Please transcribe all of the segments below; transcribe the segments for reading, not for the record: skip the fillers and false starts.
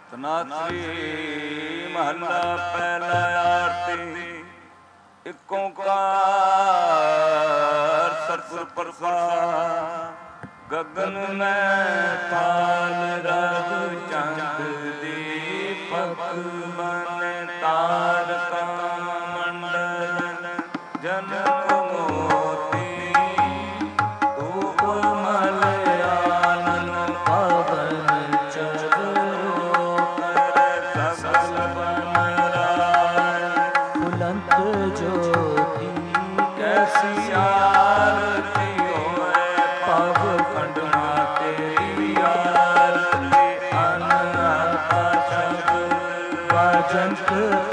ਤਨਾਸਰੀ ਮਹੱਲਾ ਪਹਿਲਾ ਆਰਤੀ। ਇਕ ਓਂਕਾਰ ਸਤਿਗੁਰ ਪ੍ਰਸਾਦਿ। ਗਗਨ ਮੈਂ ਤਾਲ ਰਵ ਚੰਦ ਦੀਪਕ ਮਨ ਤਾਰਕਾ ਮੰਡਲ ਜਨਮ ਮੋਤੀ ਧੂਪ ਮਲ ਆਨਨ ਪਵਨ ਚਰੋ ਕਰ ਸਗਲ ਬਨ ਰਾਏ ਬੁਲੰਦ ਜੋਤੀ ਕੈਸੀ ਆਰਤੀ ਹੋਏ ਪਵ ਖੰਡਨਾ ਤੇਰੀ ਆਰਤੀ ਅਨਹਤਾ ਸ਼ਬਦ ਵਾਜੰਤ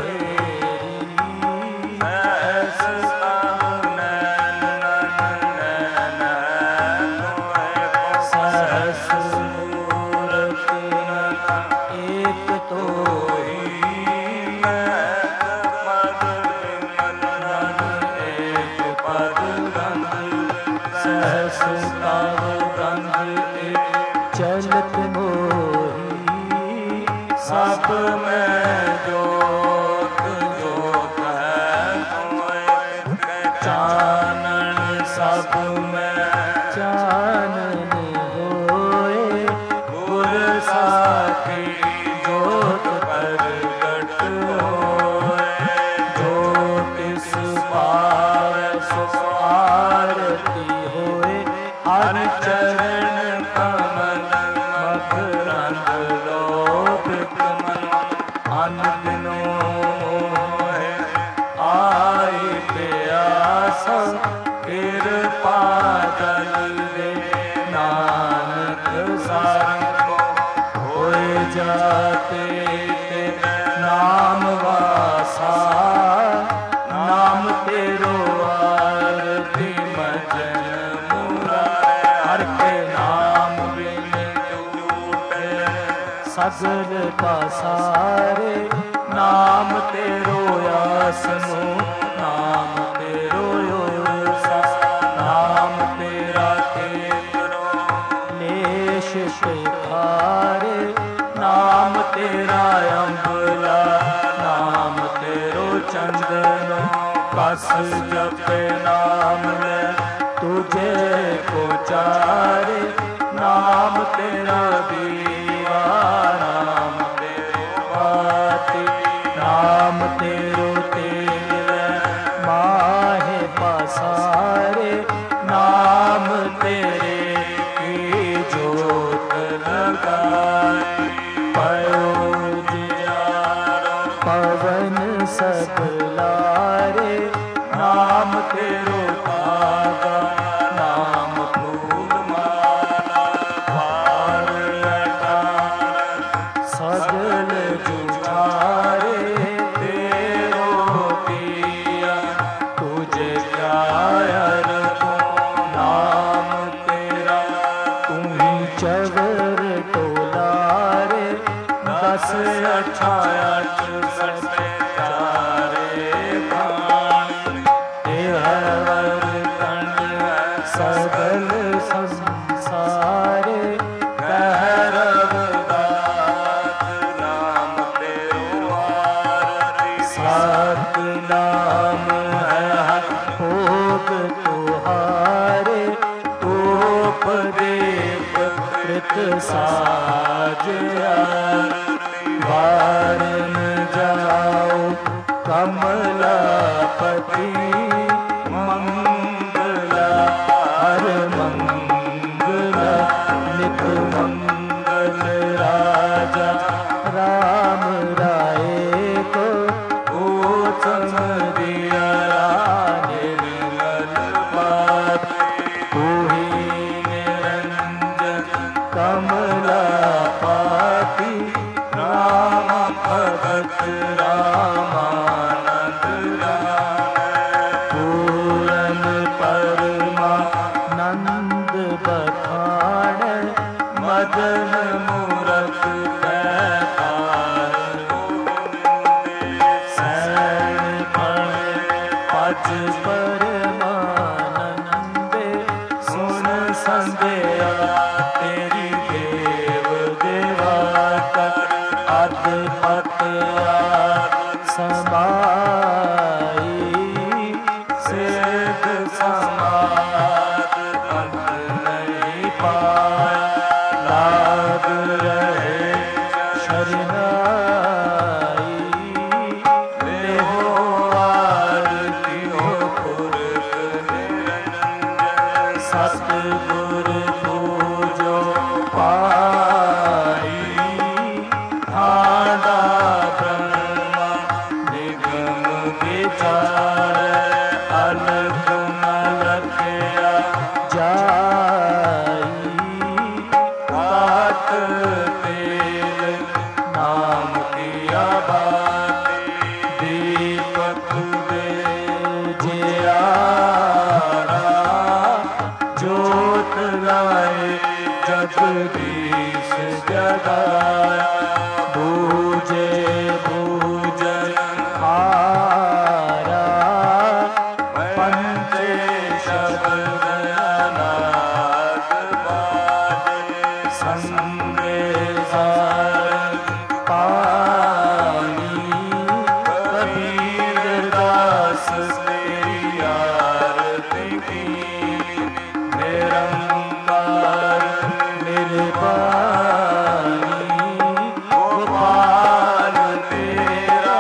चलत मोही सब में जोत जोत है चानन सब में चानन होए गुर साखी जोत प्रगट होए जो तिस पावै सो आरती होए हर चरण कमल मकरंद लोभित मन अन दिनो मोहे आई प्यासा कृपा दल दे नानक सारंग होए जाते ते नाम वासा नाम तेरो आरती मजन हर के नाम बिन टूटे सगल पासारे नाम तेरो आसनो नाम तेरो योसा नाम तेरा तेरो लेश शिखारे नाम तेरा अम्बला नाम तेरो चंदन कस जपे नाम ले तुझे पुचारे नाम तेरा दीवा नाम तेरो बाती नाम तेरो तेल माहे पसारे नाम तेरे की जोत लगाए पयो जियारो पवन सकलारे नाम तेरो तागा नाम फूल माला पार अटार सगल जुझारे तेरो पिया तुझे क्या अरको नाम तेरा तुम्ही चवर टोलारे दस अठाठ सटे चारे सगल संसारे कह रघुदास नाम तेरो आरती सात नाम है भोग तुहारे तोप देव कृत साज वारन जाओ कमलापति मंगला हर मंगला नित मंगल राजा राम राय को उत्तम दिया निर्मल बात कोई निरंजन कमलापति राम भगत पद पत आग समाई सेध समाद अंत नहीं पाया लाग रहे शरणाई देहो आरती हो पुरख निरंजन सतगुर पूजो पाई आदा ब्रह्मा निगम विचार अलग न लखया जाई काट तेल नाम किया बाती दीपक दे जियारा जोत लाए जगदीश जगाया बूझे बूझन हारा पंचे शब्द अनाद बाजे संगे सार पानी कबीर दास तेरी आरती की निरंकार निर्वाणी गोपाल तेरा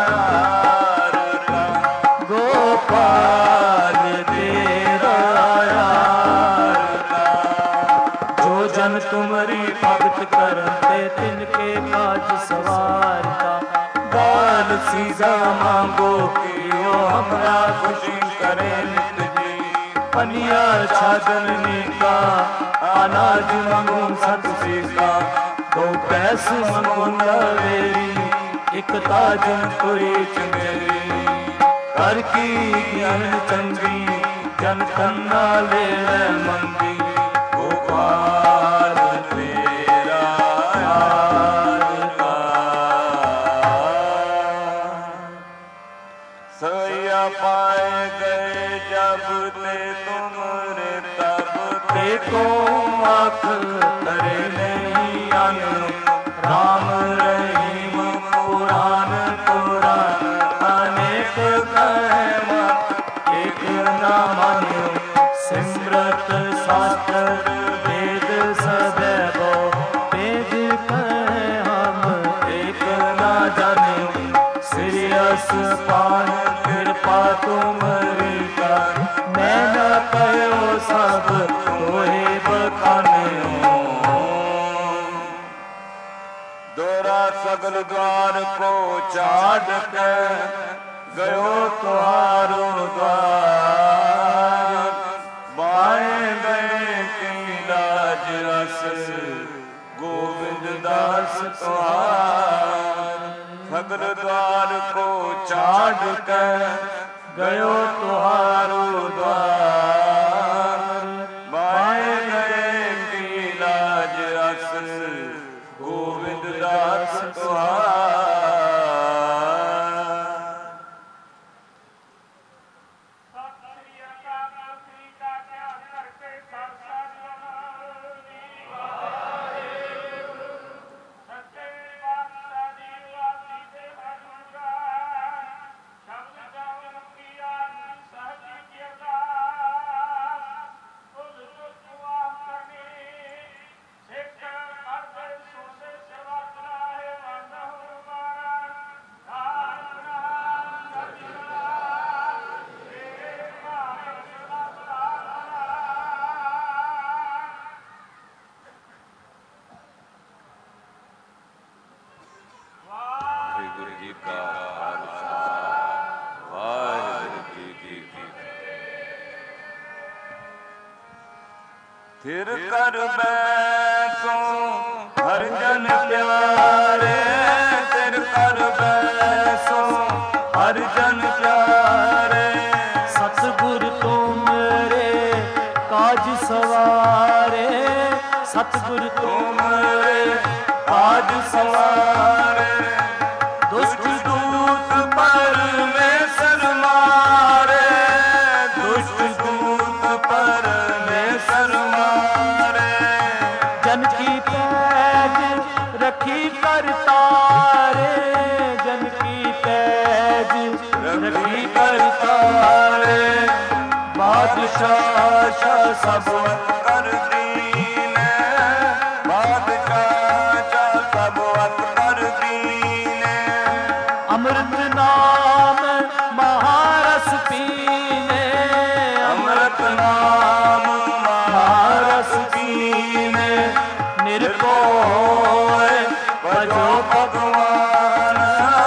आरता गोपाल तेरा आरता जो जन तुमरी भगत करते तिनके काज सवारता बाल सीधा मांगो कियो हमरा खुशी करे नित जी पनिया छागन नीका अनाज मंगू सत सीका दो पैस मंगू नवेरी एक ताजन कोई चंगेरी कर की ज्ञान चंगी जन कन्ना ले मंगी गोपाल तेरा आरता सैया पाए गए जब ते तुमरे तब ते को आँख करे नहीं अन राम रहीम पुराण पुराण अनेक कहे मत एक न मान्यो सिमरत शास्त्र वेद सदैव वेद कहे हम एक न जान्यो सिरियस पान कृपा तुमरी कर मैं न कहो सब तोहे बखान्यो दोरा सगल द्वार को छाड़ के गयो तुहारो द्वार बाएं गए की लाज रस गोविंद दास तुहार सगल द्वार को छाड़ के गयो तुहारो द्वार बाएं गए की लाज रस गोविंद दास तुहार फिर कर बैसो हर जन प्यारे फिर कर बैसो हर जन प्यारे सतगुर तुमरे काज सवारे सतगुर तुमरे काज सवारे दुष्ट दूत परमेश्वर मारे दुष्ट दूत परमेश्वर जन की पैज रखी कर तारे, जन की तेज रखी कर तारे। बादशाह शाह सब कर दीन, बादशाह शाह सब कर दीन। अमृत नाम महारस पीने, अमृत नाम महारस पीने। निर्भय भजो भगवान,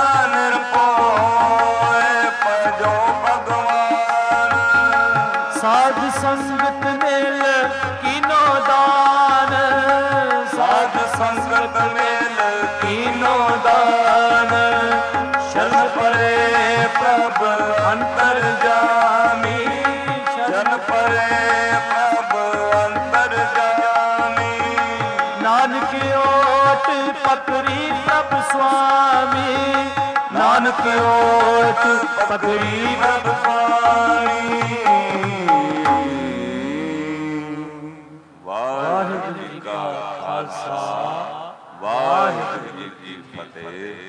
निर्भय भजो भगवान। साध संगत मेल कीनो दान, साध संगत मेल कीनो दान। शरण परे प्रभ अंतर जामी, शरण परे प्रभ अंतर जामी। नानक ओट पकड़ी प्रभ स्वामी, नानक ओट पकड़ी प्रभ स्वामी। वाहिगुरू जी का खालसा, वाहिगुरू जी की फतेह।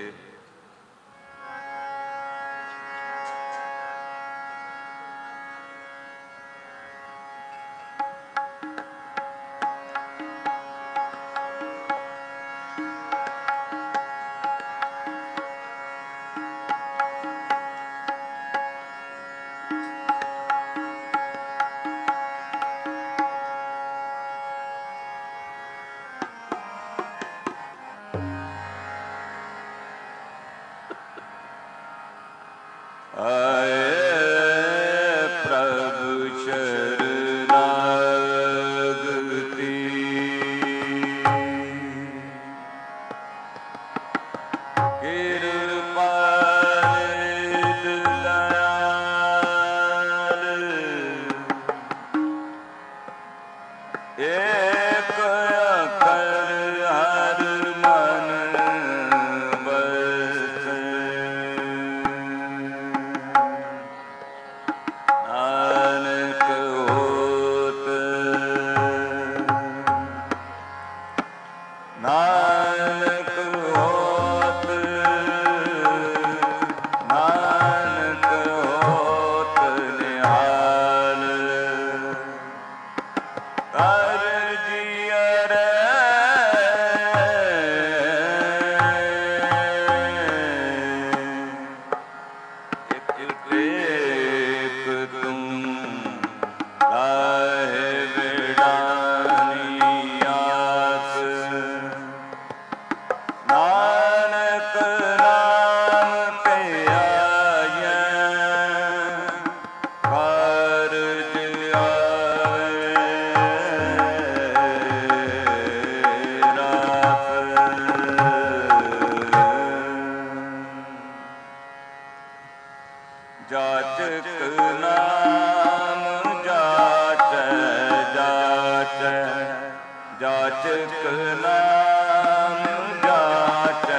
जाचक नाम जाचै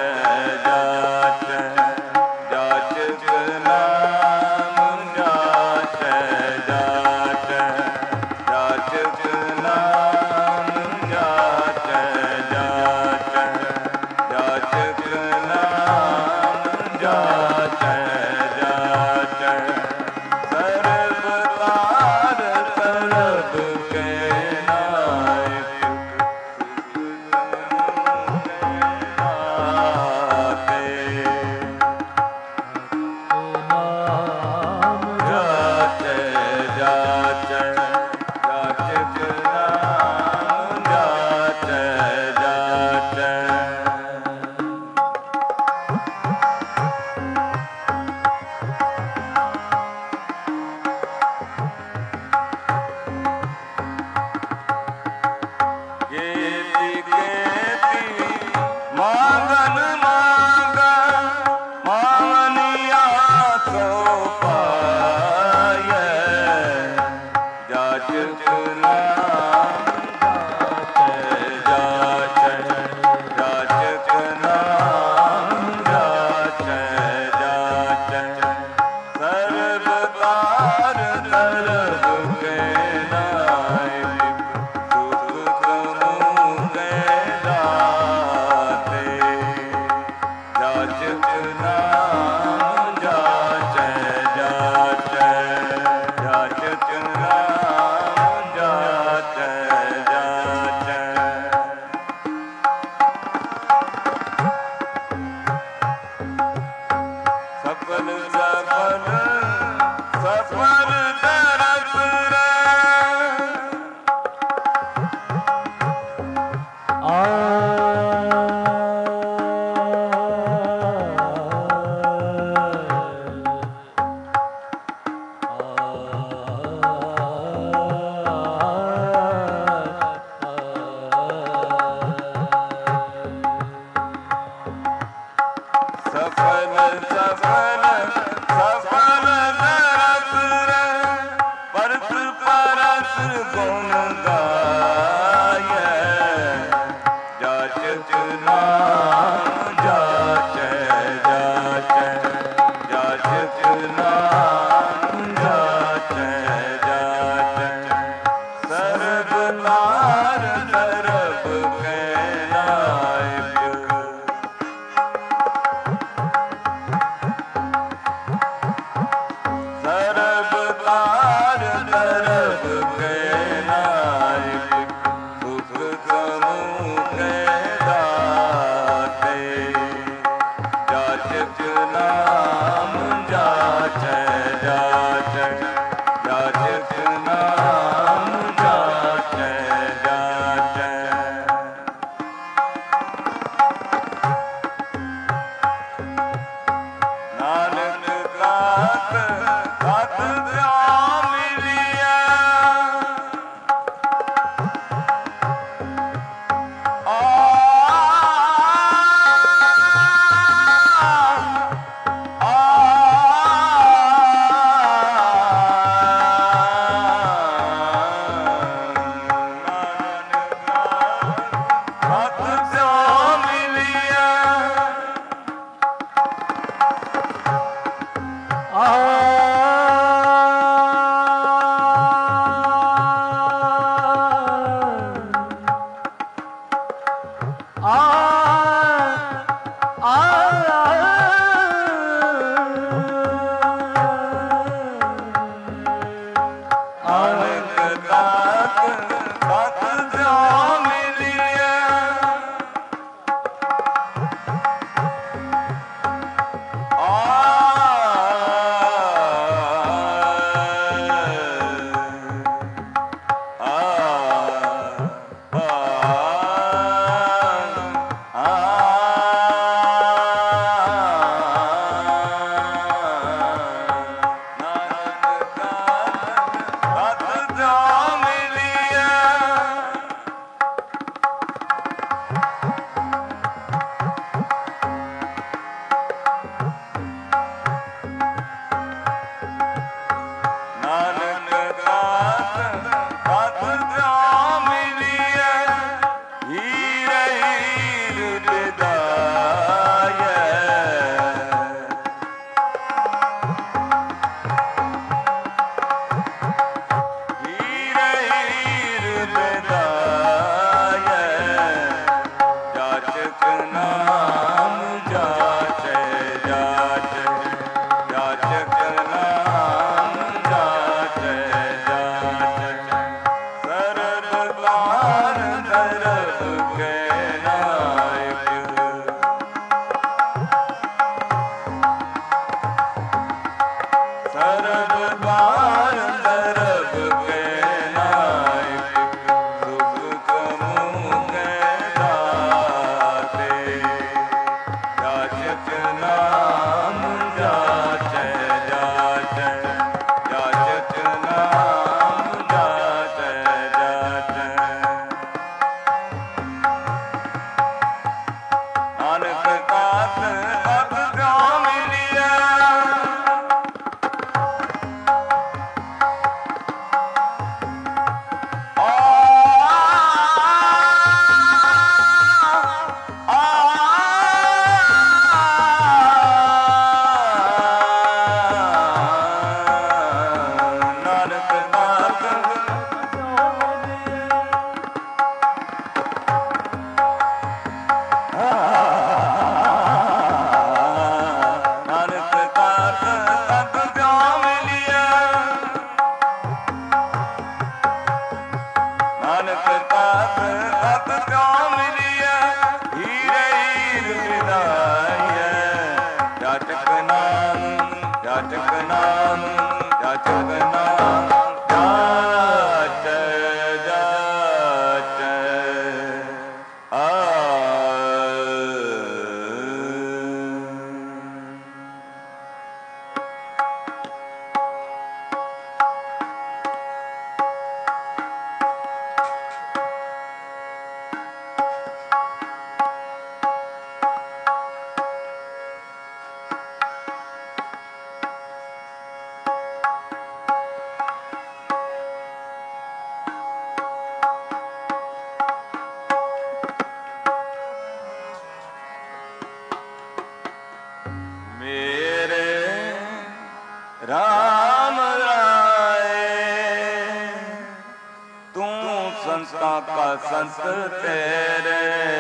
संतां का संत तेरे,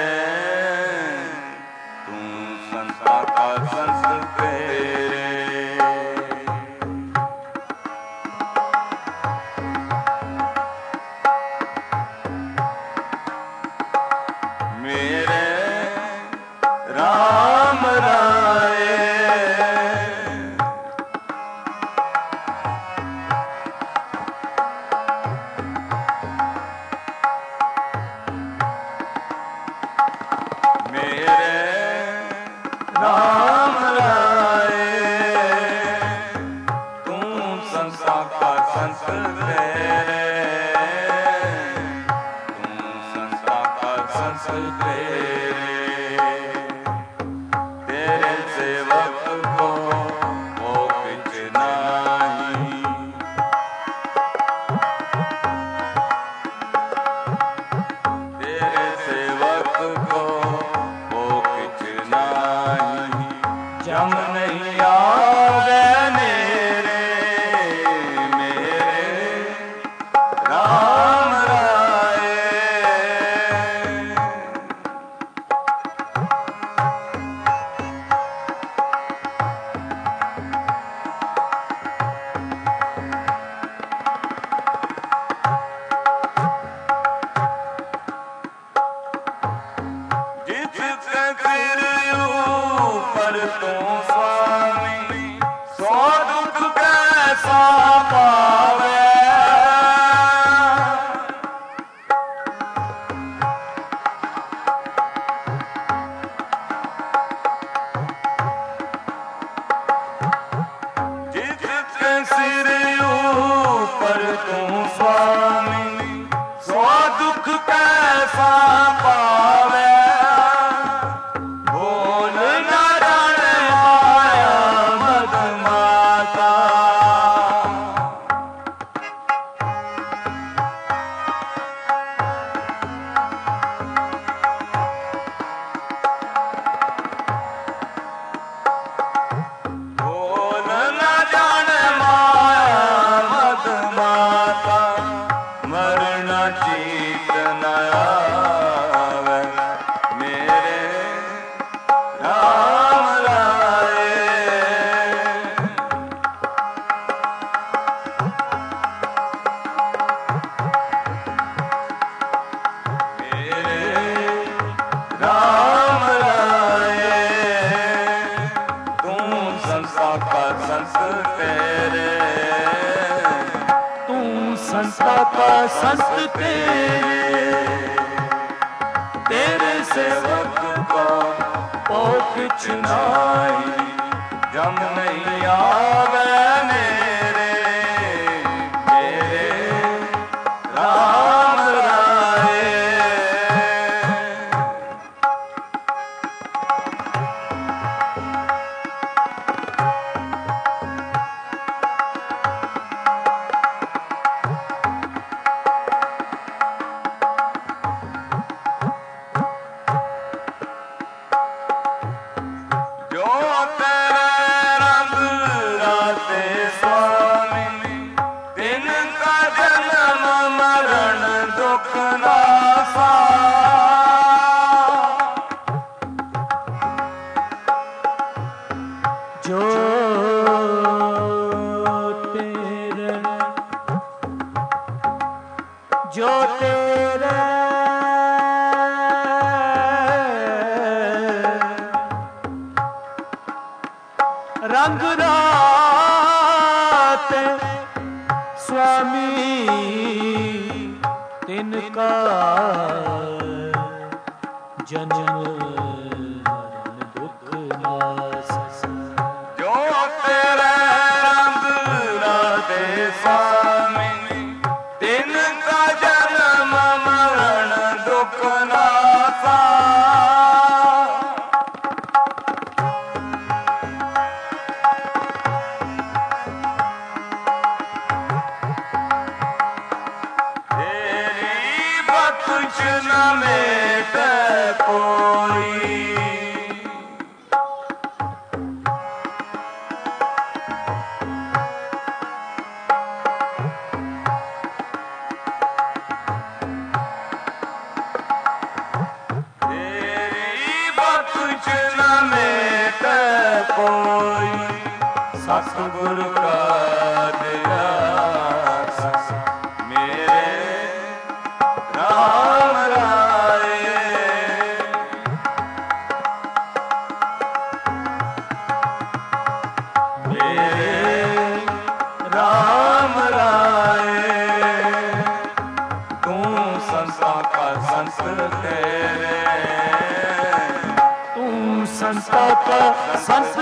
तू संतां का संत तेरे। मेरे राम राय राम राय, तू संसां का संत तेरे, तू संसां का संत तेरे। तेरे सेवक को वो कुछ नहीं, तेरे सेवक को जम नहीं आवे मेरे, मेरे राम राय। जिसके सिर ऊपर तू स्वामी, सो दुख कैसा पावे। जिसके सिर ऊपर तू स्वामी, सो दुख कैसा पावे। मरना चीत न आवे मेरे राम राय। मेरे राम राय, तू संसां का संत तेरे, संतां का संत तेरे। तेरे सेवक को ओ कुछ नहीं, जम नहीं आवे मेरे, मेरे राम राय। जो तेरे रंग रात स्वामी, तिनका जन्म दुख नास। जो तेरे रंग रात स्वामी, तिनका जन्म मरण दुख नासा। तेरी बख्श न मेट कोई, कोई सतगुर का दिया सस मेरे राम राय। मेरे राम राय तू संसार का संत तेरे, तू संसार का संत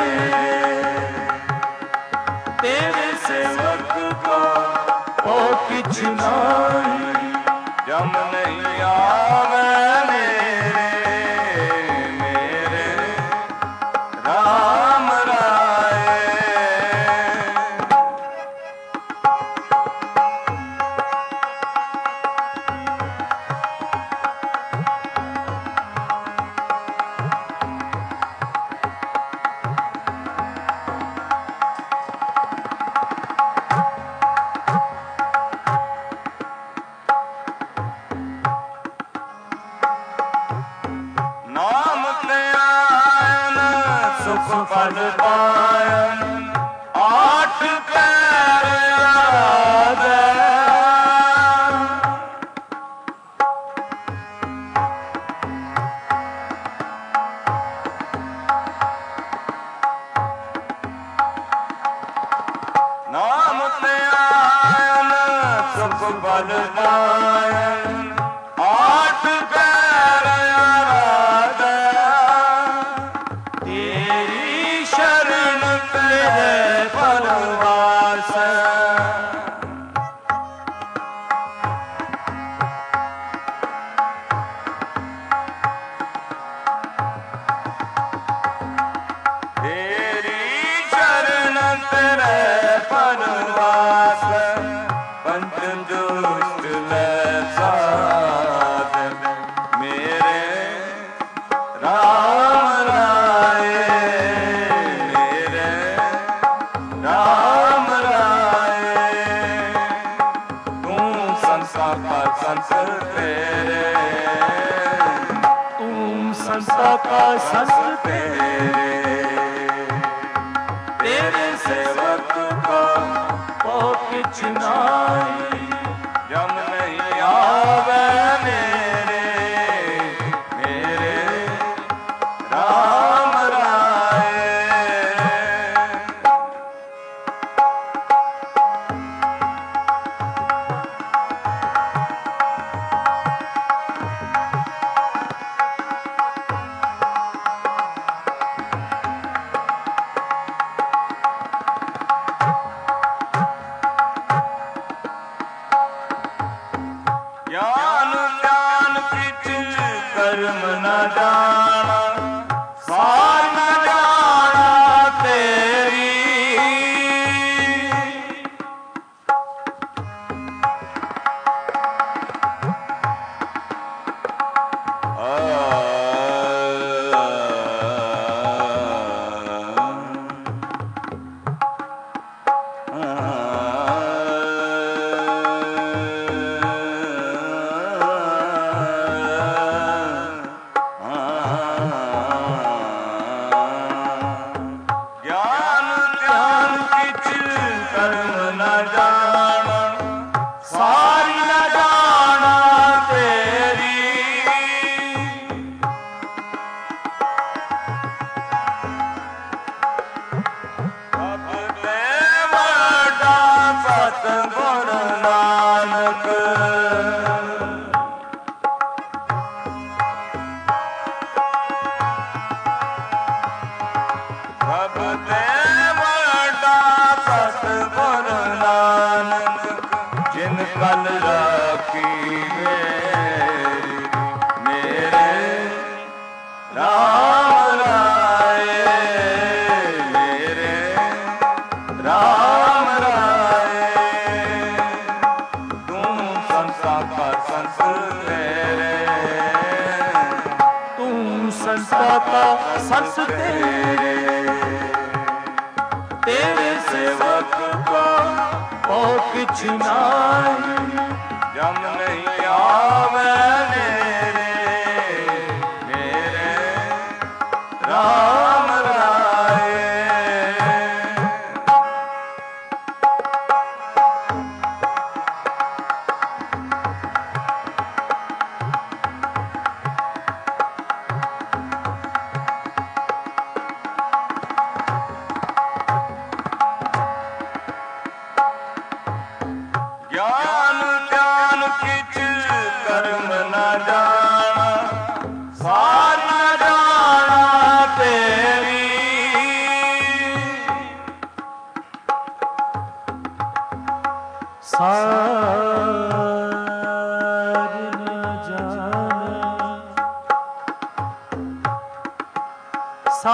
तेरे सेवक को ओ किछ नहीं जम नहीं आवे मेरे राम राय। नाम ते आयन सुख फल पायन आठ पैर आदे। नाम ते आयन सुख फल पायन आठ पैर आराधे। तेरी शरण तेरे परवास तेरी शरण तेरे परवास पंच दुष्ट ले साध मेरे राम राय। मेरे राम राय तू संसार का संत तेरे, तू संसार का संत तेरे सेवक को ओ किछ नहीं जम नहीं आवे मेरे राम राय। ज्ञान ज्ञान किछ कर्म न जाना सार न जाना तेरी। ज्ञान ज्ञान किछ कर्म न जाना सार न जाना तेरी। अब ते बड़ा सतगुर नानक अब ते बड़ा सतगुर नानक जिन कल राखी मेरे राम राय। मेरे राम राय तू संसार का संत तेरे, तू संसार का संत तेरे सेवक को ओ किछ नहीं जम नहीं आवे मेरे राम राय।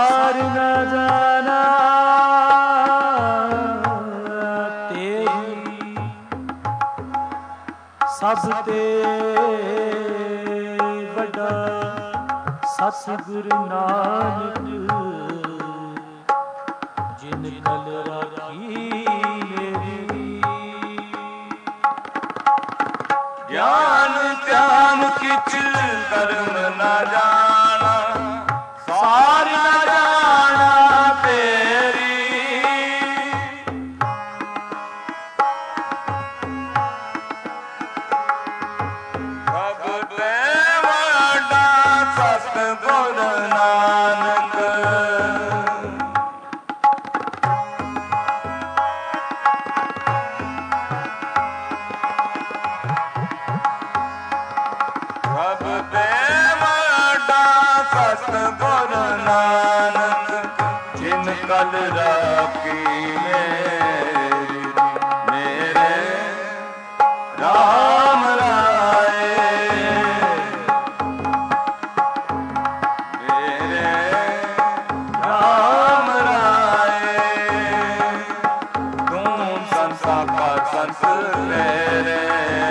सार न जाना तेरी सब ते बड़ा सतगुरु नानक जिन कल राखी मेरी। ज्ञान ध्यान किछ कर्म न जाना सार न जाना तेरी। सब ते वड्डा सतगुर नानक सब ते वड्डा सतगुर नानक जिन कल राखी मेरी। मेरे राम राए मेरे राम राए तू संसार का संत तेरे।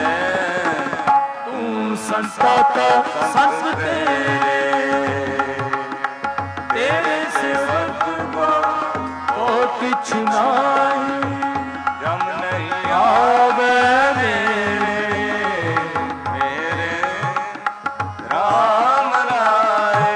संता का संत तेरे तेरे सेवक को किछ नाहीं जम नहीं आवे मेरे राम राए।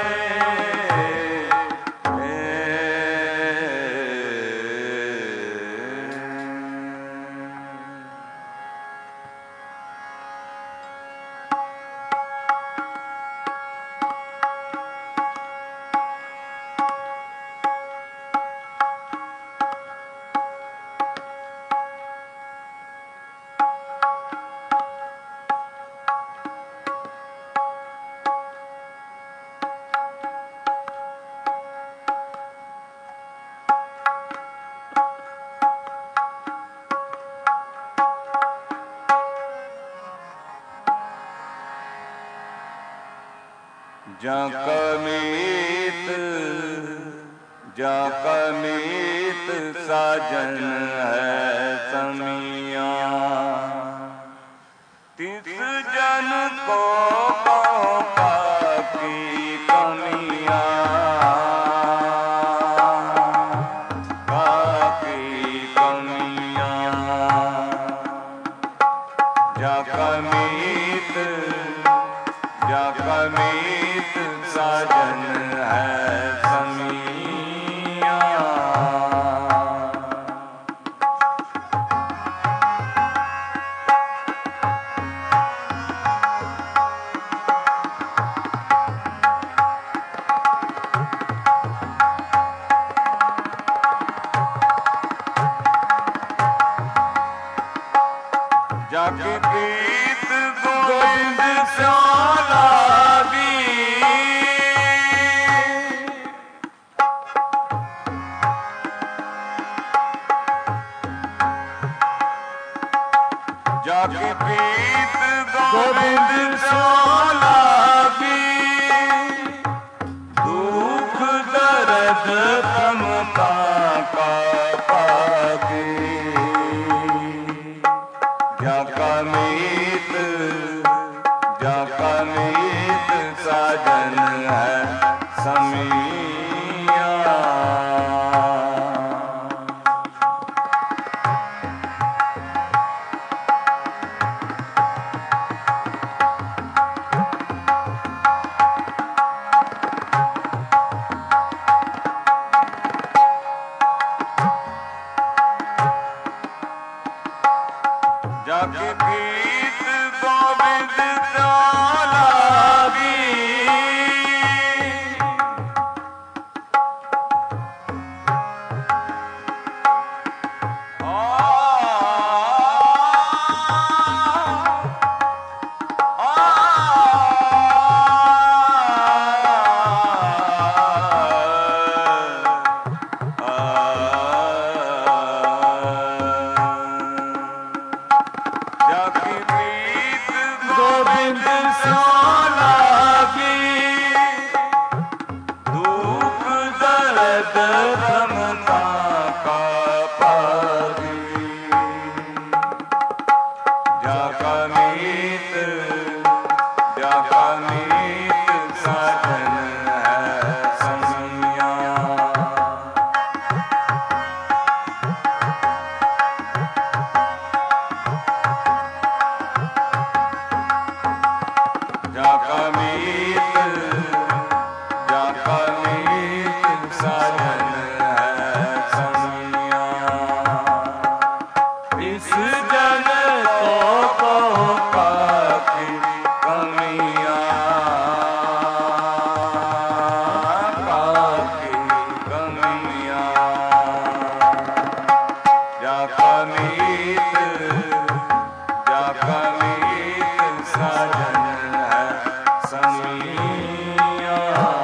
जा कमीत साजन है समिया तिस जन को पाकी कमिया पाकी कमिया। जा कमीत साजन है समिया। जाके प्रीत गोविंद श्याला जाके प्रीत गोविंद श्याला दुख दर्द तमता का पागे। जाका मीत साजन है समिया। शरद रमता का पारी जाका मीत साजन है समिया जाका मीत साजन है समिया इस जन को काकी कमिया काकी कमिया जाका मीत साजन है समिया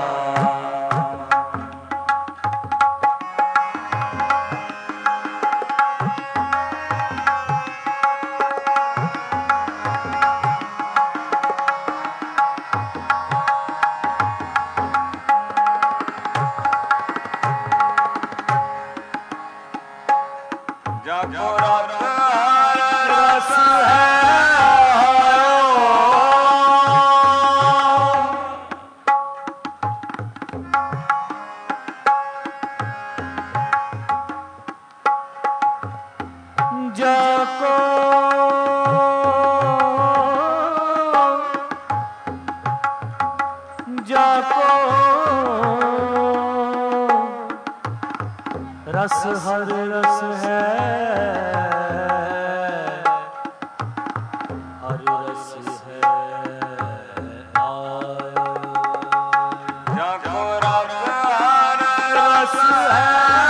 जाको रस है जाको जाको रस हर रस है हर रस है जाको रस है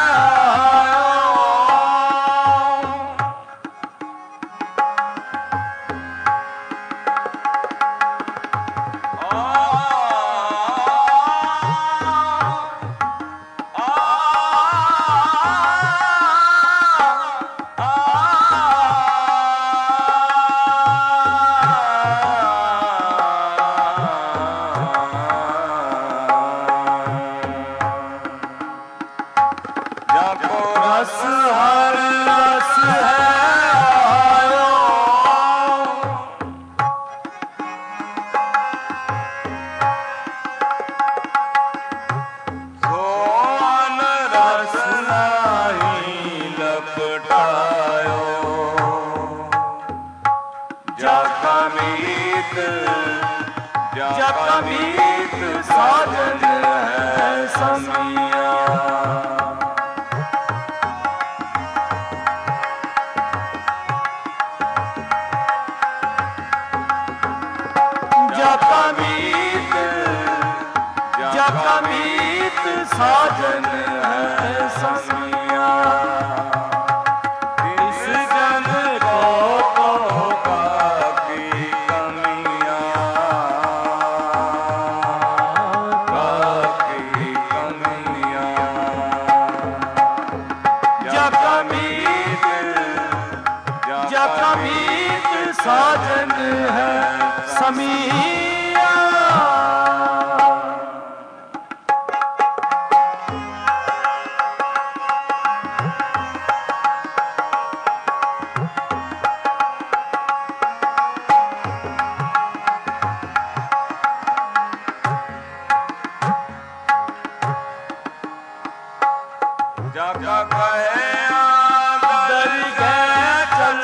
जाको रस हर रस है सोन रस नहीं लपटायो जाका मीत साजन है समिया जाका मीत साजन है समिया इस जन को काकी कमिया काकी कमिया जाका मीत साजन है समिया जाका कहे दर गए चल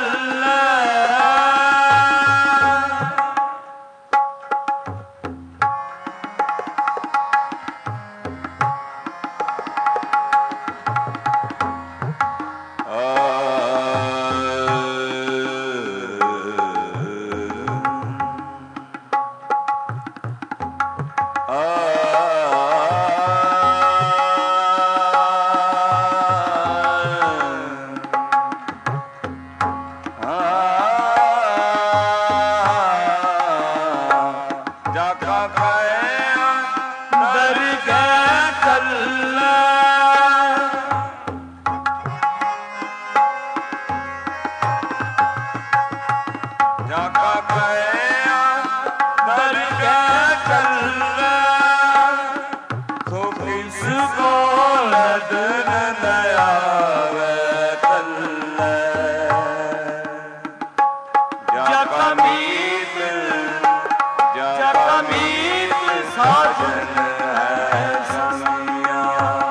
लदन नयावे तल्ले जका मीत साजन है समिया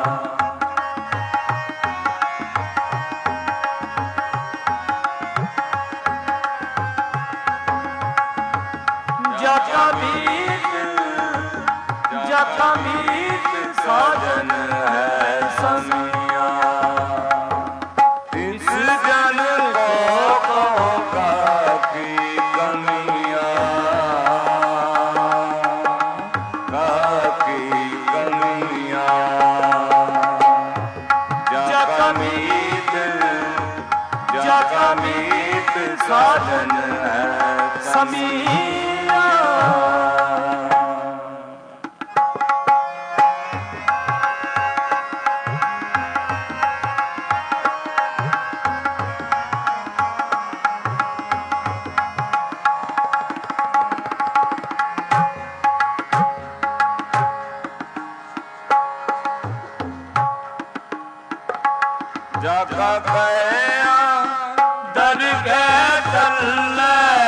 जका मीत साजन है समिया इस जन को का की कमिया का की कमिया जका मीत साजन है समिया जका कया दरगह तल्ले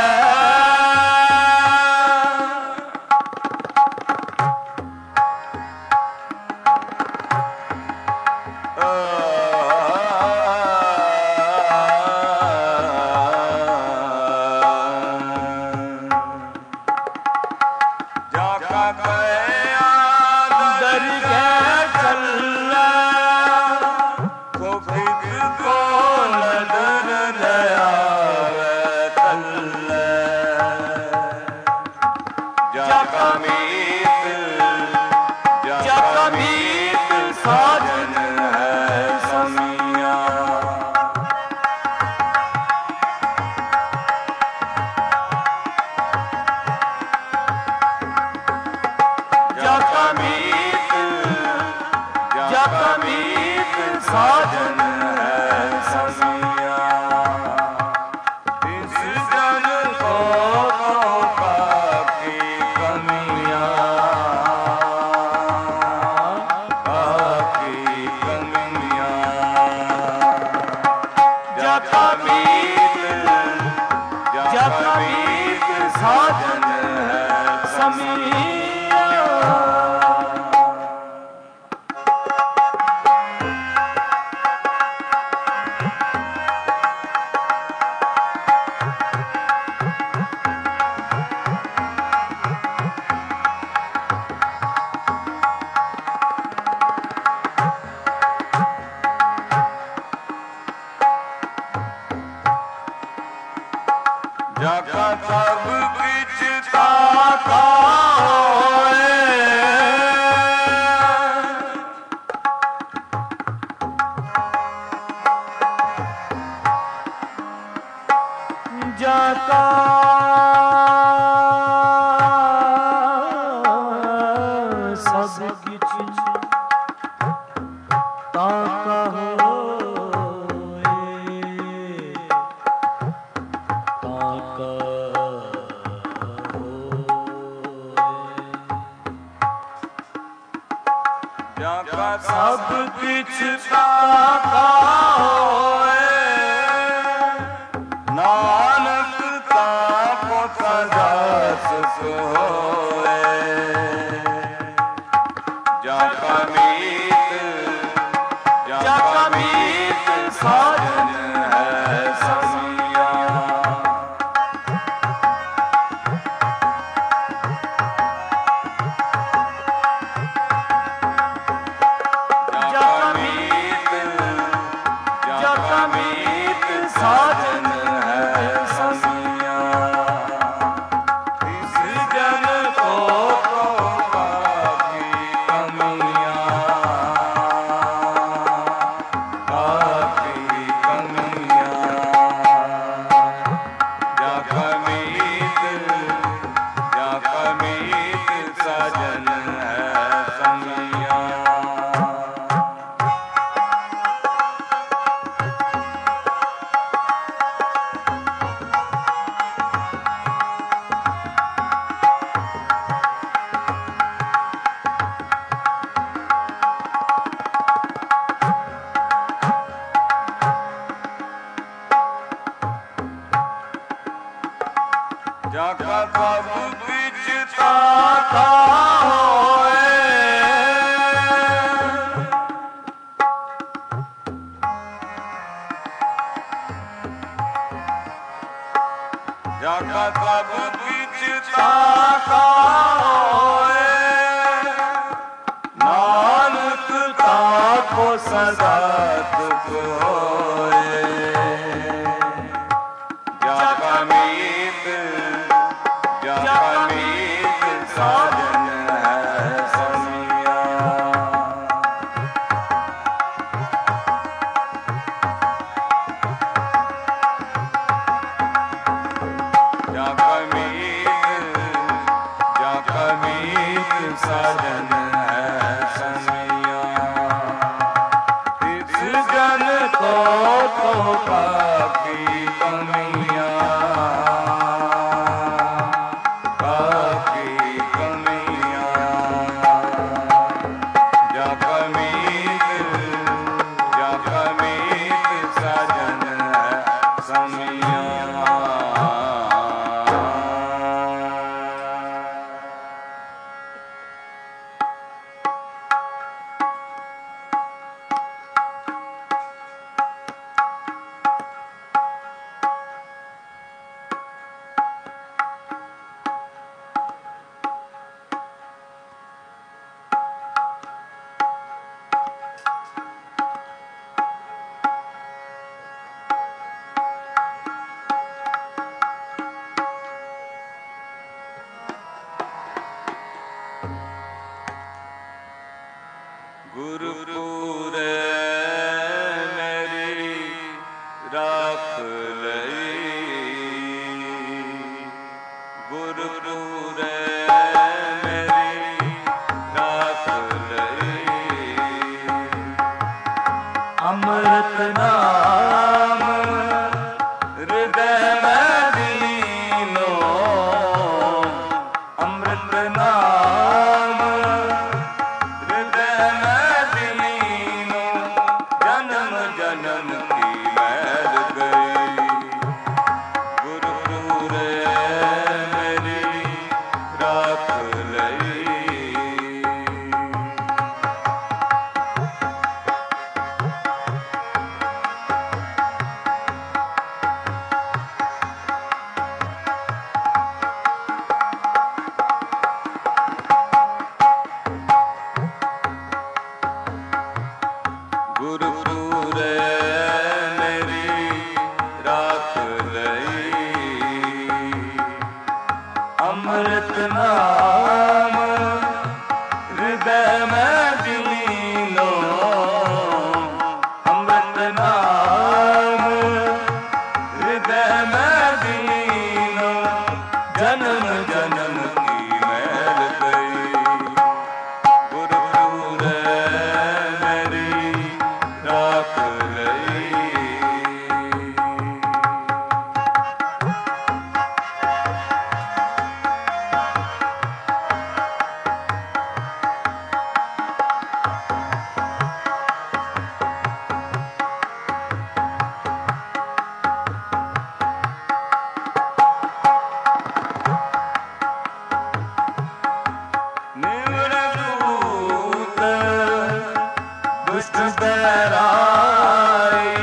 जका कया दरगह तल्ले तो फिक को लदन नयावे तल्ले जका मीत साजन है समिया जका मीत साजन है समिया इस जन को काकी कमिया काकी कमिया जका मीत साजन है समिया जका सब किछ ताका होए जका सब किछ ताका होए ताका जका सब किछ ताका होए नानक ताको सदा सुख होए जका मीत साजन है समिया जका मीत जाका सब किछ ताका होए, नानक ताको सदा सुख होए। जाका मीत साजन है समिया। जाका मीत साजन है समिया। इस जन को तो काफी कमियां, गुरुपुर मेरी राख लई, गुरुपुर मेरी राख लई। अमृत नाम हृदय में दीनो, अमृत नाम हृदय में दीनो। जन्म जन्म की मैल गई, गुरुपुर मेरी राख लई। गुरुपुर मेरी राख लई। अमृत नाम हृदय में दीनो, अमृत नाम हृदय में दीनो। जन्म जन्म की मैल गई, गुरुपुर मेरी राख लई। निवृत्त दुष्ट बैराई,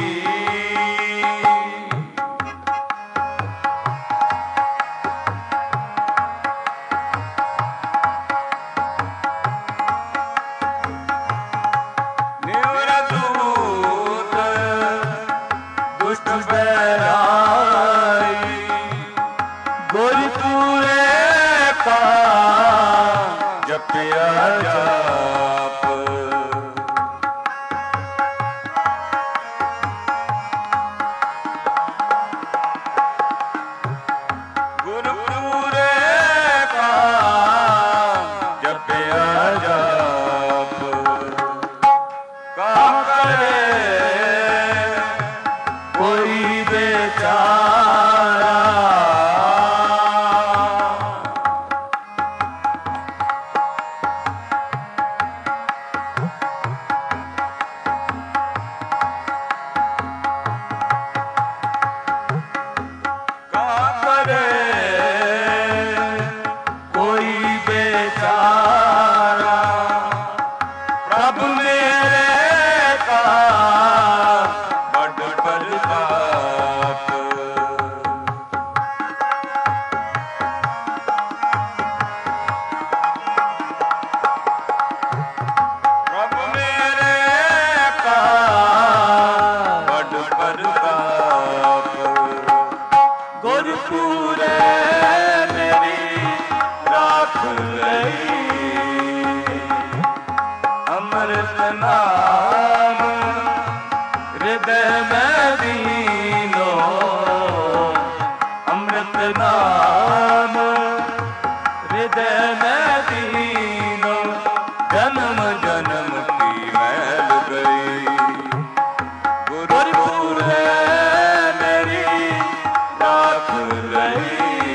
निवृत्त दुष्ट बैराई। गुरुपुरे का जपिया जाप, हृदय में दीनो अमृत नाम हृदय में दीनो जन्म जन्म की मैल गई गुरुपुर है मेरी राख रही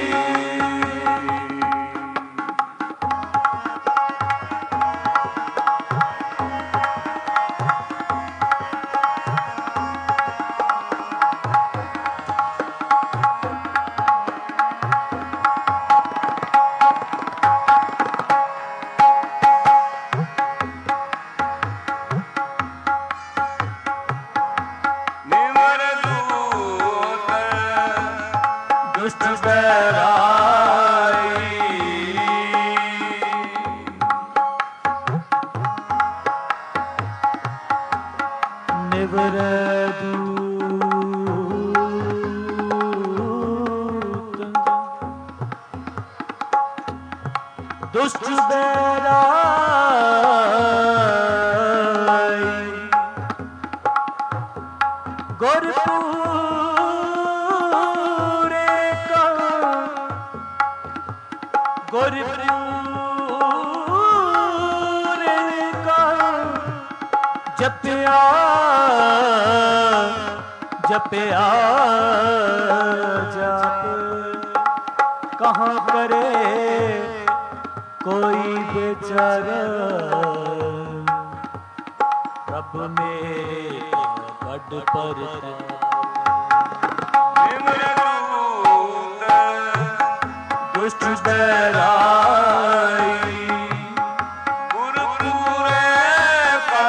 दुष्ट बैराई गुरपुरे का गुरपुरे का जपया जपया जाप कहाँ करे कोई बेचारा रब में बड़ पर दुष्ट बैराई गुरुपुरे का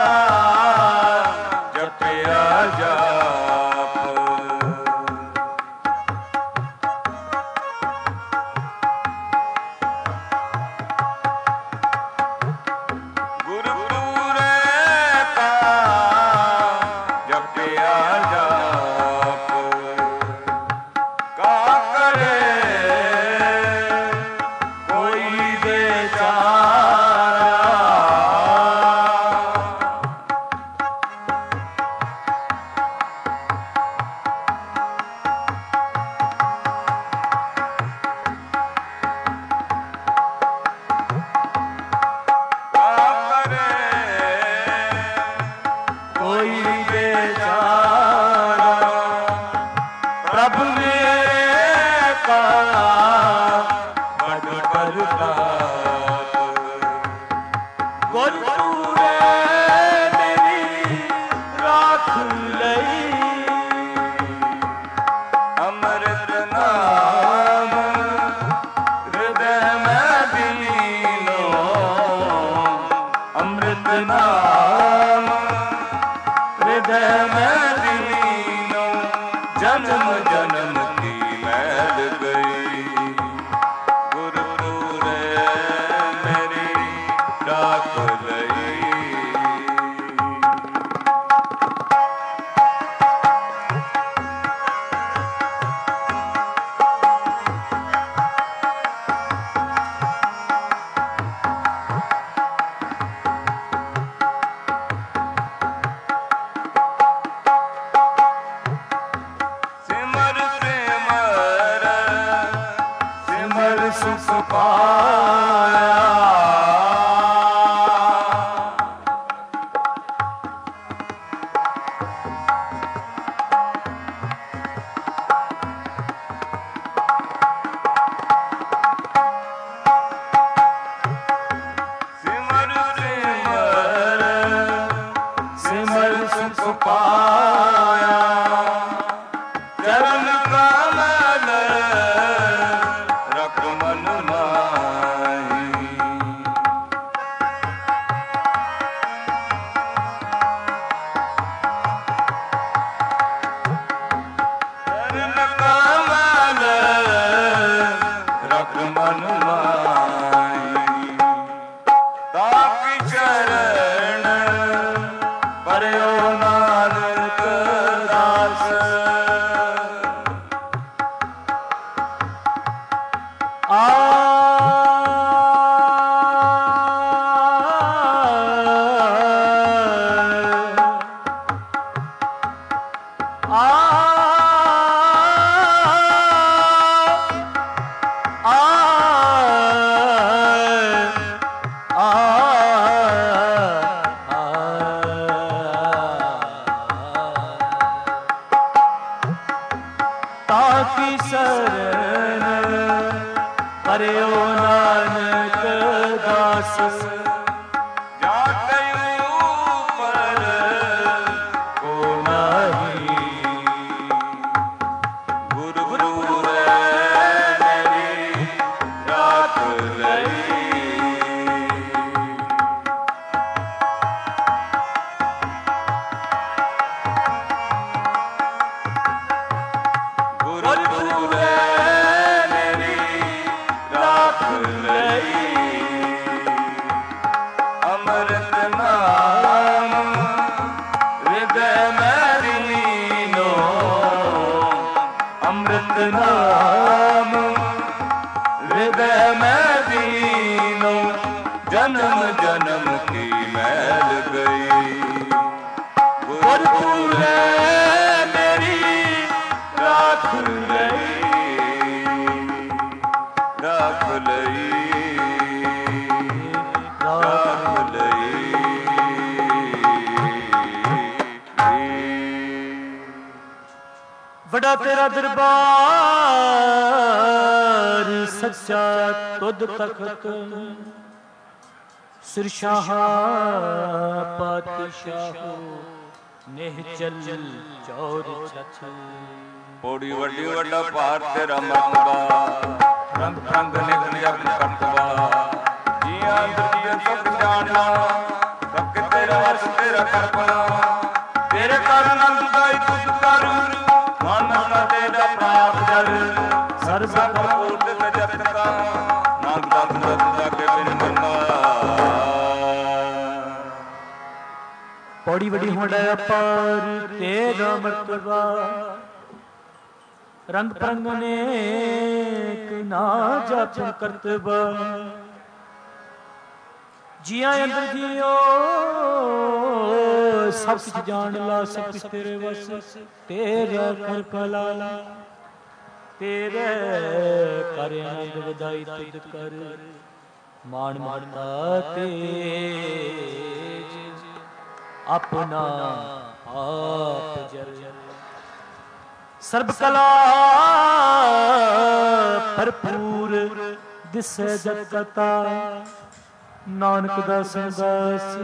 जपया जाप नाम हृदय में दीनो जन्म जन्म की मैल गई गुरुपुर मेरी डाक गई सुख पाया सिमर सुख पाया चरण कमल रख मन माही चरण कमल रख मन माही ताकि चरण परयो नानक दास ਕਰਿਓ ਨਾਨਕ ਦਾਸ ਜਾਤੇ ਉਪਰ ਕੋ ਨਾਹੀ। ਗੁਰੂ ਗੁਰੂ ਰਹਿ ਮੇਰੀ ਰਾਖ ਲਈ। ਗੁਰੂ ਗੁਰੂ ਰਹਿ ਮੇਰੀ ਰਾਖ ਲਈ। ਅੰਮ੍ਰਿਤ ਨਾਮ ਹਿਰਦੈ ਮੈਂ ਲੀਨੋ। ਅੰਮ੍ਰਿਤ ਨਾਮ ਹਿਰਦੈ ਮੈਂ ਲੀਨੋ। ਜਨਮ ਜਨਮ ਕੀ ਮੈਲ ਗਈ। ਗੁਰੂ ਰਹਿ ਮੇਰੀ ਰਾਖ ਲਈ। ਰਾਖ ਲਈ। ਰਾਖ ਲਈ। ਬੜਾ ਤੇਰਾ ਦਰਬਾਰ ਸੱਚਾ ਤੁਧ ਤਖਤ ਸਿਰਸ਼ਾਹ ਪਾਤਸ਼ਾਹੋ ਨਿਹਚਲ ਚੌਰ ਛਛ। ਪੌੜੀ ਵੱਡੀ ਵੱਡਾ ਭਾਰ ਤੇਰਾ ਮਰਤਬਾ। ਰੰਗ ਰੰਗ ਨਿਗਨ ਜਗ ਕਰਤਬਾ। ਜੀਆਂ ਦੁਨੀਆ ਸਭ ਜਾਣਾ। ਸਭ ਤੇਰਾ ਵਸ ਤੇਰਾ ਕਰਪਨਾ। ਤੇਰੇ ਕਰ ਨੰਦ ਦਾਈ ਤੁਧ ਕਰ। ਮਨ ਨਾ ਤੇਰਾ ਪ੍ਰਾਪ ਜਲ। ਸਰਬ ਭਰਪੂਰ ਤੇ ਜਗਤ ਕਾ। ਨਾਮ ਦਾਤ ਦਾਤਾ ਕੇ ਬਿਨ ਬੰਦਾ। ਪੌੜੀ ਵੱਡੀ ਹੋਂਡਾ ਅਪਾਰ ਤੇਰਾ ਮਰਤਬਾ। ਰੰਗ ਪ੍ਰੰਗ ਅਨੇਕ ਨਾ ਜਾਪਨ ਕਰਤਬਾ। ਜੀਆਂ ਅੰਦਰ ਜੀਓ ਸਭ ਕੁਛ ਜਾਣ ਲਾ। ਸਭ ਕੁਛ ਤੇਰੇ ਵਸ ਤੇਰਾ ਕਰ ਕਲਾ। ਤੇਰੇ ਕਰ ਆਨੰਦ ਵਧਾਈ ਤੁਧ ਕਰ। ਮਾਣ ਮਾਣਤਾ ਤੇਜ ਆਪਣਾ ਆਪ ਜਰ। ਸਰਬ ਕਲਾ ਭਰਪੂਰ ਦਿਸੈ ਜਗਤਾ। ਨਾਨਕ ਦਾ ਸੰਦਾਸ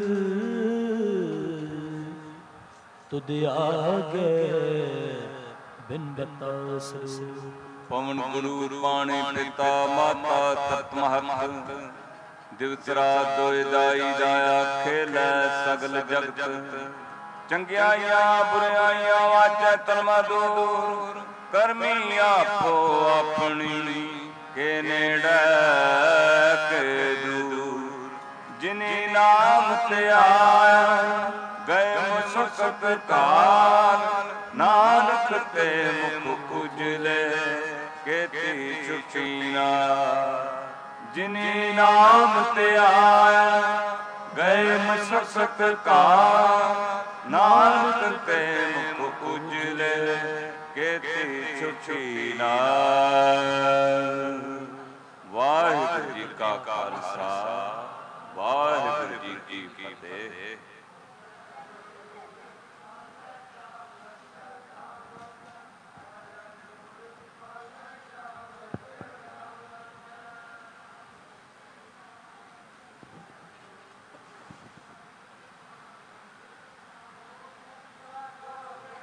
ਤੁਧ ਆਗੇ ਬਿਨ ਬਤਾਸ। ਪਵਨ ਗੁਰੂ ਪਾਣੀ ਪਿਤਾ ਮਾਤਾ ਤਤ ਮਹਤ। ਦਿਵਸ ਰਾਤ ਦੋਇ ਦਾਈ ਦਾਇਆ ਖੇਲੈ ਸਗਲ ਜਗਤ। ਚੰਗਿਆਈਆਂ ਬੁਰਾਈਆਂ ਵਾਚੈ ਤਨਮਾ ਦੂਰ। ਕਰਮੀ ਆਪੋ ਆਪਣੀ ਕੇ ਨੇੜੇ ਕੇ ਦੂਰ। ਜਿਨੀ ਨਾਮ ਤੇ ਆਇਆ ਗਏ ਮੁਸਕਤ ਕਾਲ। ਨਾਨਕ ਤੇ ਮੁਖ ਉਜਲੇ ਕੇਤੀ ਛੁਟੀ ਨਾ। ਜਿਨੀ ਨਾਮ ਤੇ ਆਇਆ ਗਏ ਮੁਸਕਤ ਕਾਲ।